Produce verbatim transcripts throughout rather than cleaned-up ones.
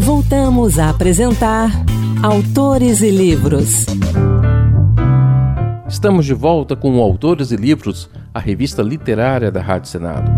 Voltamos a apresentar Autores e Livros. Estamos de volta com o Autores e Livros, a revista literária da Rádio Senado.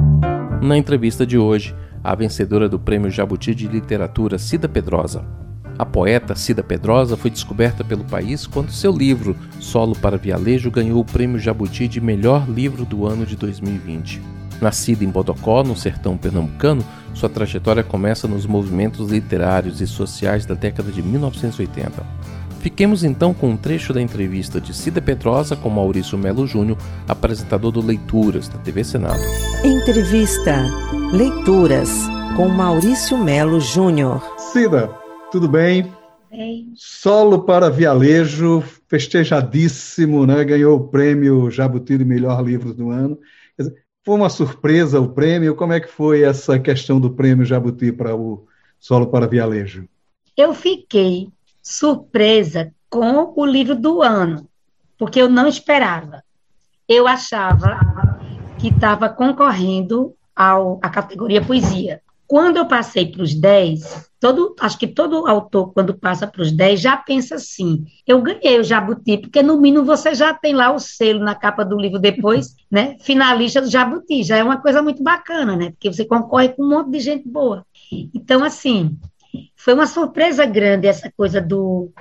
Na entrevista de hoje, a vencedora do Prêmio Jabuti de Literatura, Cida Pedrosa. A poeta Cida Pedrosa foi descoberta pelo país quando seu livro, Solo para Vialejo, ganhou o Prêmio Jabuti de Melhor Livro do ano de dois mil e vinte. Nascida em Bodocó, no sertão pernambucano, sua trajetória começa nos movimentos literários e sociais da década de mil novecentos e oitenta. Fiquemos então com um trecho da entrevista de Cida Pedrosa com Maurício Melo Júnior, apresentador do Leituras, da T V Senado. Entrevista Leituras com Maurício Melo Júnior. Cida, tudo bem? Bem. Solo para Vialejo, festejadíssimo, né? Ganhou o prêmio Jabuti de Melhor Livro do ano. Quer dizer, foi uma surpresa o prêmio? Como é que foi essa questão do prêmio Jabuti para o Solo para Vialejo? Eu fiquei surpresa com o livro do ano, porque eu não esperava. Eu achava que estava concorrendo ao, à categoria poesia. Quando eu passei para os dez, todo, acho que todo autor, quando passa para os dez, já pensa assim, eu ganhei o Jabuti, porque no mínimo você já tem lá o selo na capa do livro depois, né? Finalista do Jabuti, já é uma coisa muito bacana, né? Porque você concorre com um monte de gente boa. Então, assim, foi uma surpresa grande essa coisa do,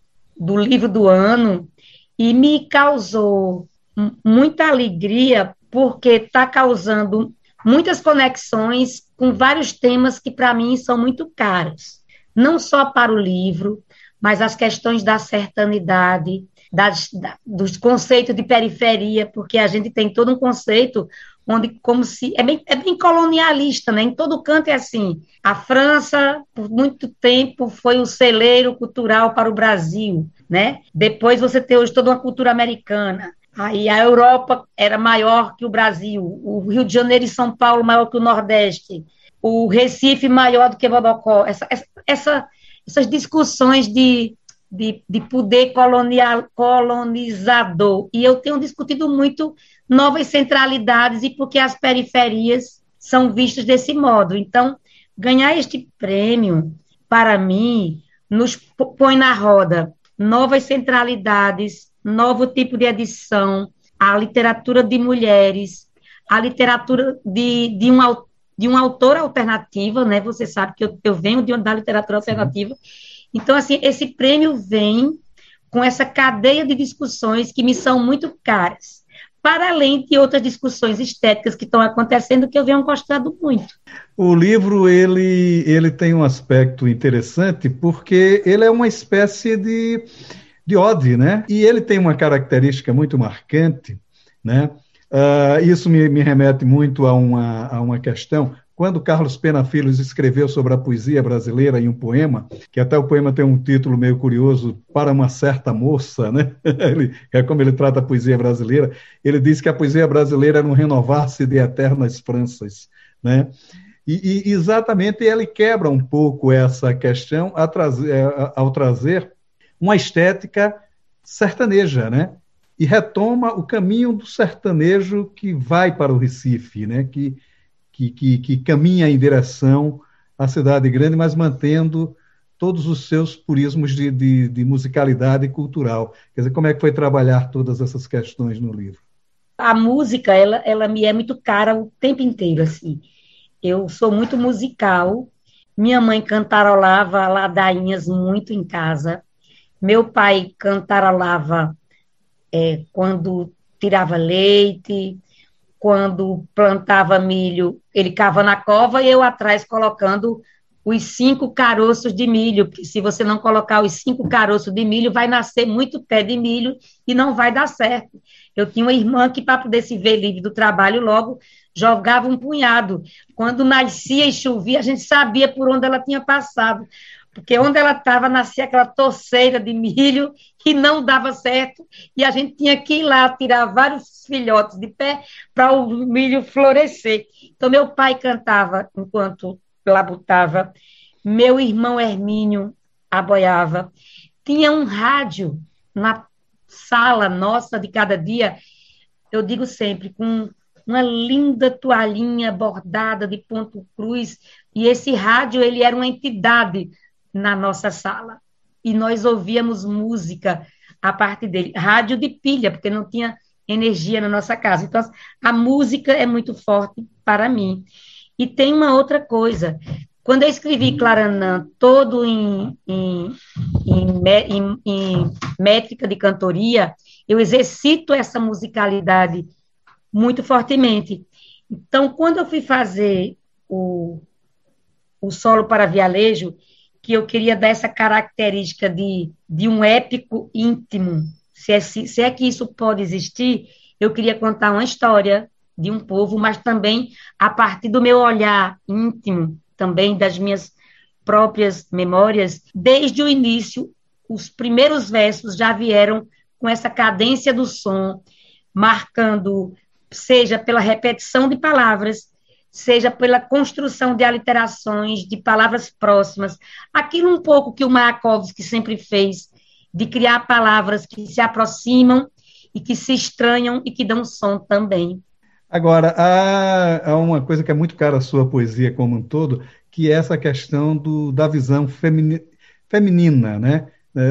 do livro do ano e me causou muita alegria porque está causando muitas conexões com vários temas que para mim são muito caros, não só para o livro, mas as questões da sertanidade, das, da, dos conceitos de periferia, porque a gente tem todo um conceito onde como se é bem, é bem colonialista, né? Em todo canto é assim. A França, por muito tempo, foi o celeiro cultural para o Brasil, né? Depois você tem hoje toda uma cultura americana. Aí a Europa era maior que o Brasil, o Rio de Janeiro e São Paulo maior que o Nordeste, o Recife maior do que Bodocó. Essa, essa, essas discussões de, de, de poder colonial, colonizador. E eu tenho discutido muito novas centralidades e porque as periferias são vistas desse modo. Então, ganhar este prêmio, para mim, nos põe na roda novas centralidades, novo tipo de edição, a literatura de mulheres, a literatura de, de, um, de um autor alternativa, né? Você sabe que eu, eu venho de, da literatura alternativa. Então, assim, esse prêmio vem com essa cadeia de discussões que me são muito caras, para além de outras discussões estéticas que estão acontecendo que eu venho gostando muito. O livro, ele, ele tem um aspecto interessante porque ele é uma espécie de... de ode, né? E ele tem uma característica muito marcante, né? Uh, isso me, me remete muito a uma, a uma questão. Quando Carlos Pena Filho escreveu sobre a poesia brasileira em um poema, que até o poema tem um título meio curioso, Para uma Certa Moça, né? Ele, é como ele trata a poesia brasileira. Ele diz que a poesia brasileira era um renovar-se de eternas Franças, né? E, e exatamente ele quebra um pouco essa questão a trazer, ao trazer uma estética sertaneja, né? E retoma o caminho do sertanejo que vai para o Recife, né? Que, que, que, que caminha em direção à cidade grande, mas mantendo todos os seus purismos de, de, de musicalidade cultural. Quer dizer, como é que foi trabalhar todas essas questões no livro? A música, ela, ela me é muito cara o tempo inteiro, assim. Eu sou muito musical, minha mãe cantarolava ladainhas muito em casa. Meu pai cantarolava é, quando tirava leite, quando plantava milho, ele cava na cova e eu atrás colocando os cinco caroços de milho, porque se você não colocar os cinco caroços de milho, vai nascer muito pé de milho e não vai dar certo. Eu tinha uma irmã que, para poder se ver livre do trabalho, logo jogava um punhado. Quando nascia e chovia, a gente sabia por onde ela tinha passado, porque onde ela estava, nascia aquela torceira de milho e não dava certo, e a gente tinha que ir lá tirar vários filhotes de pé para o milho florescer. Então, meu pai cantava enquanto labutava, meu irmão Hermínio aboiava, tinha um rádio na sala nossa de cada dia, eu digo sempre, com uma linda toalhinha bordada de ponto cruz, E esse rádio, ele era uma entidade na nossa sala. E nós ouvíamos música a partir dele. Rádio de pilha, porque não tinha energia na nossa casa. Então, a música é muito forte para mim. E tem uma outra coisa. Quando eu escrevi Claranã todo em, em, em, em, em métrica de cantoria, eu exercito essa musicalidade muito fortemente. Então, quando eu fui fazer o, o solo para vialejo, que eu queria dar essa característica de, de um épico íntimo, se é, se é que isso pode existir, eu queria contar uma história de um povo, mas também a partir do meu olhar íntimo, também das minhas próprias memórias. Desde o início, os primeiros versos já vieram com essa cadência do som, marcando, seja pela repetição de palavras, seja pela construção de aliterações, de palavras próximas, aquilo um pouco que o Mayakovsky sempre fez, de criar palavras que se aproximam e que se estranham e que dão som também. Agora, há, há uma coisa que é muito cara à sua poesia como um todo, que é essa questão do, da visão femini, feminina, né?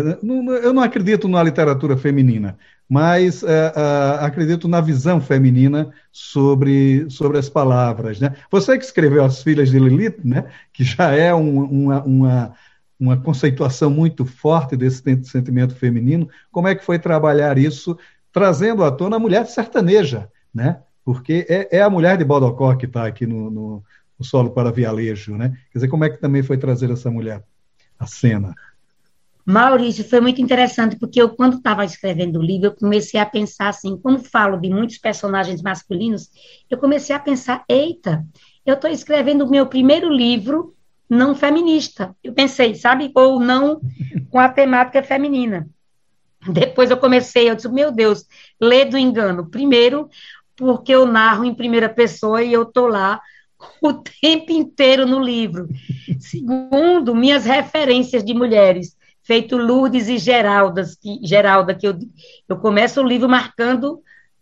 Eu não acredito na literatura feminina, mas uh, uh, acredito na visão feminina sobre, sobre as palavras, né? Você que escreveu As Filhas de Lilith, né? Que já é um, uma, uma, uma conceituação muito forte desse sentimento feminino, como é que foi trabalhar isso, trazendo à tona a mulher sertaneja, né? Porque é, é a mulher de Bodocó que está aqui no, no, no solo para vialejo, né? Quer dizer, como é que também foi trazer essa mulher à cena? Maurício, foi muito interessante, porque eu, quando estava escrevendo o livro, eu comecei a pensar assim, como falo de muitos personagens masculinos, eu comecei a pensar, eita, eu estou escrevendo o meu primeiro livro não feminista. Eu pensei, sabe, ou não com a temática feminina. Depois eu comecei, eu disse, meu Deus, lê do engano. Primeiro, porque eu narro em primeira pessoa e eu estou lá o tempo inteiro no livro. Segundo, minhas referências de mulheres, feito Lourdes e Geraldas, que, Geralda, que eu, eu começo o livro marcando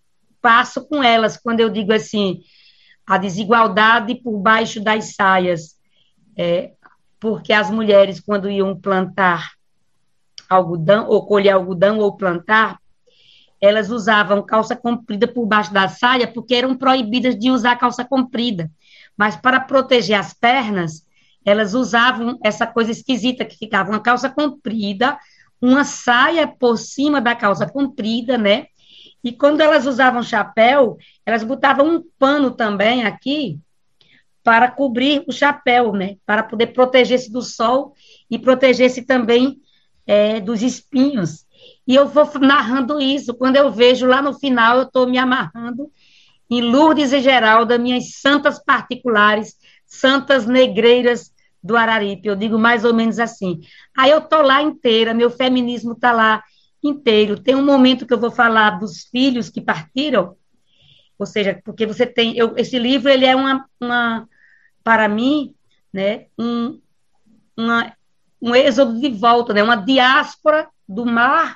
passo com elas, quando eu digo assim, a desigualdade por baixo das saias, é, porque as mulheres, quando iam plantar algodão, ou colher algodão, ou plantar, elas usavam calça comprida por baixo da saia, porque eram proibidas de usar calça comprida, mas para proteger as pernas, elas usavam essa coisa esquisita, que ficava uma calça comprida, uma saia por cima da calça comprida, né? E quando elas usavam chapéu, elas botavam um pano também aqui, para cobrir o chapéu, né? Para poder proteger-se do sol e proteger-se também é, dos espinhos. E eu vou narrando isso, quando eu vejo lá no final, eu estou me amarrando em Lourdes e Geralda, minhas santas particulares, santas negreiras do Araripe, eu digo mais ou menos assim. Aí eu estou lá inteira, meu feminismo está lá inteiro. Tem um momento que eu vou falar dos filhos que partiram, ou seja, porque você tem, eu, esse livro, ele é uma, uma para mim, né, um, uma, um êxodo de volta, né, uma diáspora do mar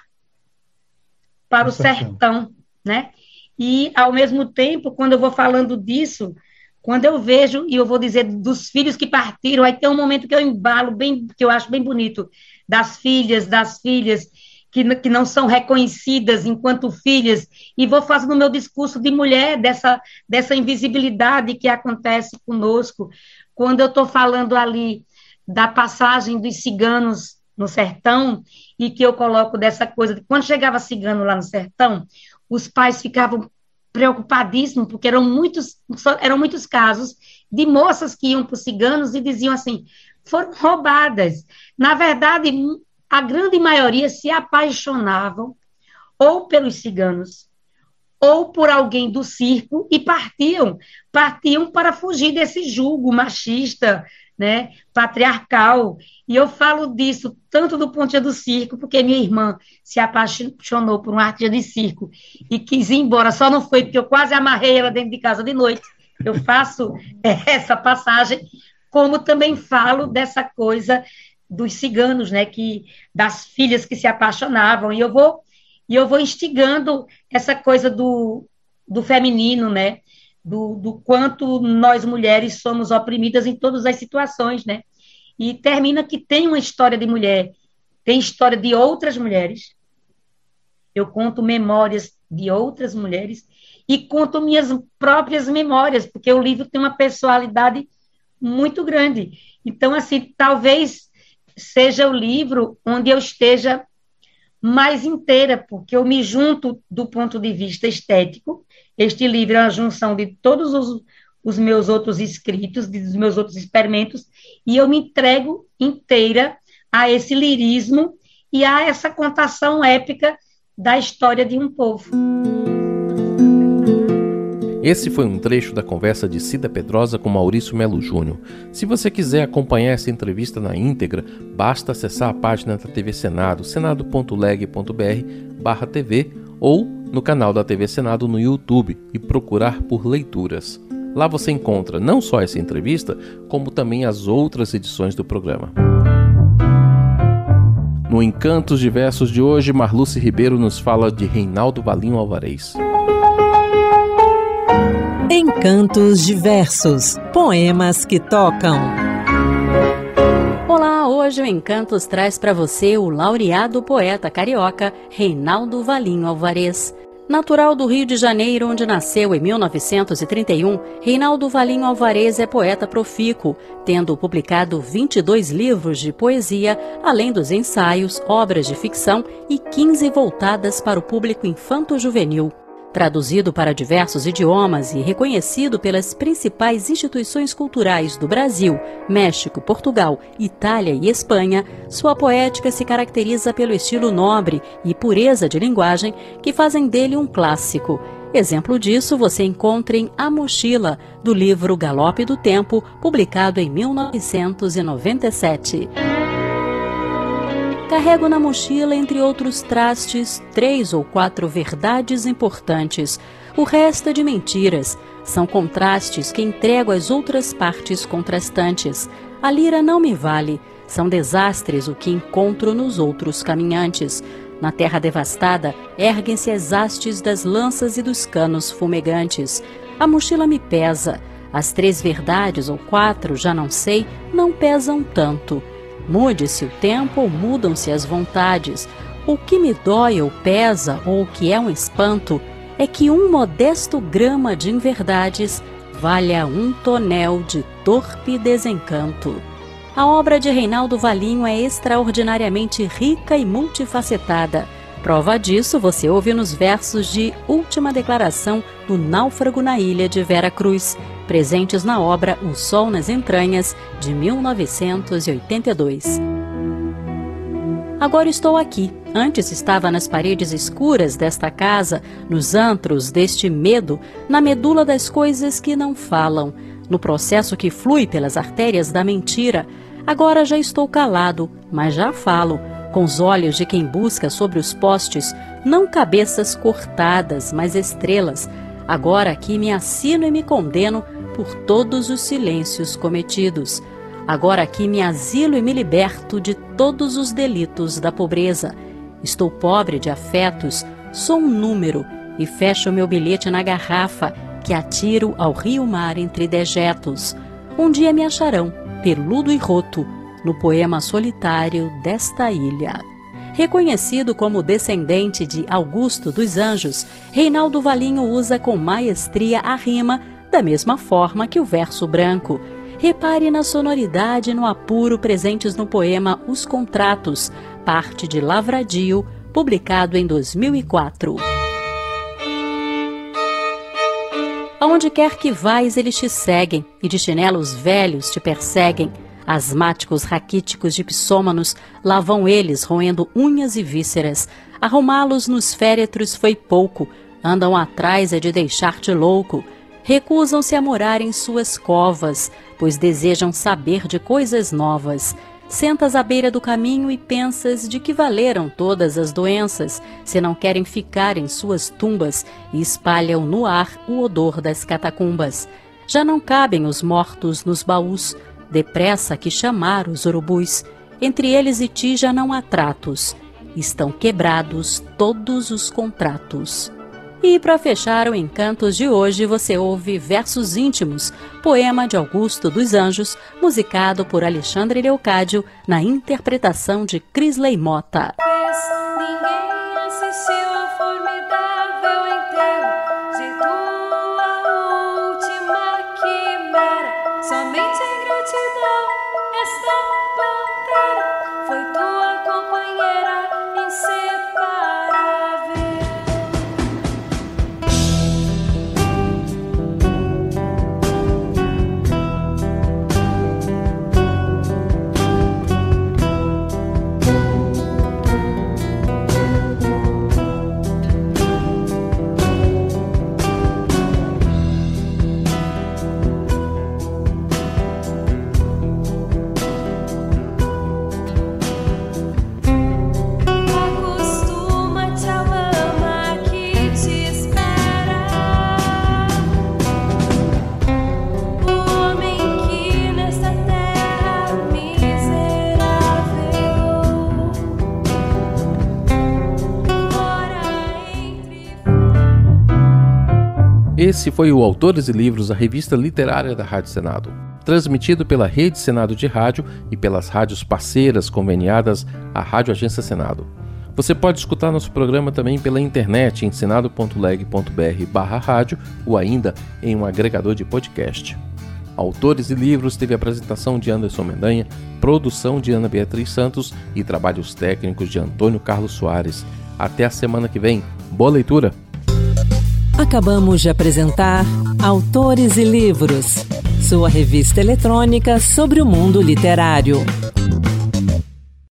para o sertão, né? E, ao mesmo tempo, quando eu vou falando disso, quando eu vejo, e eu vou dizer dos filhos que partiram, aí tem um momento que eu embalo, bem, que eu acho bem bonito, das filhas, das filhas que, que não são reconhecidas enquanto filhas, e vou fazendo o meu discurso de mulher, dessa, dessa invisibilidade que acontece conosco, quando eu estou falando ali da passagem dos ciganos no sertão, e que eu coloco dessa coisa, de quando chegava cigano lá no sertão, os pais ficavam preocupadíssimos, porque eram muitos, eram muitos casos de moças que iam para os ciganos e diziam assim, foram roubadas. Na verdade, a grande maioria se apaixonavam ou pelos ciganos, ou por alguém do circo, e partiam, partiam para fugir desse julgo machista, né, patriarcal. E eu falo disso tanto do ponto de vista do circo, porque minha irmã se apaixonou por um artista de circo e quis ir embora, só não foi porque eu quase amarrei ela dentro de casa de noite. Eu faço essa passagem, como também falo dessa coisa dos ciganos, né, que, das filhas que se apaixonavam, e eu vou, e eu vou instigando essa coisa do, do feminino, né, do, do quanto nós mulheres somos oprimidas em todas as situações, né? E termina que tem uma história de mulher, tem história de outras mulheres, eu conto memórias de outras mulheres e conto minhas próprias memórias, porque o livro tem uma personalidade muito grande. Então, assim, talvez seja o livro onde eu esteja mais inteira, porque eu me junto do ponto de vista estético. Este livro é uma junção de todos os, os meus outros escritos, dos meus outros experimentos, e eu me entrego inteira a esse lirismo e a essa contação épica da história de um povo. Esse foi um trecho da conversa de Cida Pedrosa com Maurício Melo Júnior. Se você quiser acompanhar essa entrevista na íntegra, basta acessar a página da T V Senado, senado ponto leg ponto br barra T V, ou no canal da T V Senado no YouTube e procurar por leituras. Lá você encontra não só essa entrevista, como também as outras edições do programa. No Encantos Diversos de hoje, Marluce Ribeiro nos fala de Reinaldo Valinho Alvarez. Encantos Diversos, poemas que tocam. Olá, hoje o Encantos traz para você o laureado poeta carioca Reinaldo Valinho Alvarez. Natural do Rio de Janeiro, onde nasceu em mil novecentos e trinta e um, Reinaldo Valinho Alvarez é poeta profícuo, tendo publicado vinte e dois livros de poesia, além dos ensaios, obras de ficção e quinze voltadas para o público infanto-juvenil. Traduzido para diversos idiomas e reconhecido pelas principais instituições culturais do Brasil, México, Portugal, Itália e Espanha, sua poética se caracteriza pelo estilo nobre e pureza de linguagem que fazem dele um clássico. Exemplo disso você encontra em A Mochila, do livro Galope do Tempo, publicado em mil novecentos e noventa e sete. Carrego na mochila, entre outros trastes, três ou quatro verdades importantes. O resto é de mentiras. São contrastes que entrego às outras partes contrastantes. A lira não me vale. São desastres o que encontro nos outros caminhantes. Na terra devastada, erguem-se as hastes das lanças e dos canos fumegantes. A mochila me pesa. As três verdades, ou quatro, já não sei, não pesam tanto. Mude-se o tempo ou mudam-se as vontades. O que me dói ou pesa, ou o que é um espanto, é que um modesto grama de inverdades valha um tonel de torpe desencanto. A obra de Reinaldo Valinho é extraordinariamente rica e multifacetada. Prova disso você ouve nos versos de Última Declaração do Náufrago na Ilha de Vera Cruz, presentes na obra O Sol nas Entranhas, de mil novecentos e oitenta e dois. Agora estou aqui. Antes estava nas paredes escuras desta casa, nos antros deste medo, na medula das coisas que não falam, no processo que flui pelas artérias da mentira. Agora já estou calado, mas já falo, com os olhos de quem busca sobre os postes, não cabeças cortadas, mas estrelas. Agora aqui me assino e me condeno por todos os silêncios cometidos. Agora aqui me asilo e me liberto de todos os delitos da pobreza. Estou pobre de afetos, sou um número, e fecho meu bilhete na garrafa, que atiro ao rio-mar entre dejetos. Um dia me acharão, peludo e roto, no poema solitário desta ilha. Reconhecido como descendente de Augusto dos Anjos, Reinaldo Valinho usa com maestria a rima, da mesma forma que o verso branco. Repare na sonoridade e no apuro presentes no poema Os Contratos, parte de Lavradio, publicado em dois mil e quatro. Aonde quer que vais, eles te seguem, e de chinelos velhos te perseguem. Asmáticos raquíticos de psômanos, lá vão eles roendo unhas e vísceras. Arrumá-los nos féretros foi pouco, andam atrás é de deixar-te louco. Recusam-se a morar em suas covas, pois desejam saber de coisas novas. Sentas à beira do caminho e pensas de que valeram todas as doenças, se não querem ficar em suas tumbas, e espalham no ar o odor das catacumbas. Já não cabem os mortos nos baús, depressa que chamar os urubus. Entre eles e ti já não há tratos, estão quebrados todos os contratos. E para fechar o Encantos de hoje, você ouve Versos Íntimos, poema de Augusto dos Anjos, musicado por Alexandre Leocádio, na interpretação de Crisley Mota. Ninguém assistiu ao formidável enterro de tua última quimera. Somente em gratidão esta pantera foi tua companheira inseparável. Esse foi o Autores e Livros, a revista literária da Rádio Senado, transmitido pela Rede Senado de Rádio e pelas rádios parceiras conveniadas à Rádio Agência Senado. Você pode escutar nosso programa também pela internet em senado ponto leg ponto br barra rádio ou ainda em um agregador de podcast. Autores e Livros teve a apresentação de Anderson Mendanha, produção de Ana Beatriz Santos e trabalhos técnicos de Antônio Carlos Soares. Até a semana que vem. Boa leitura! Acabamos de apresentar Autores e Livros, sua revista eletrônica sobre o mundo literário.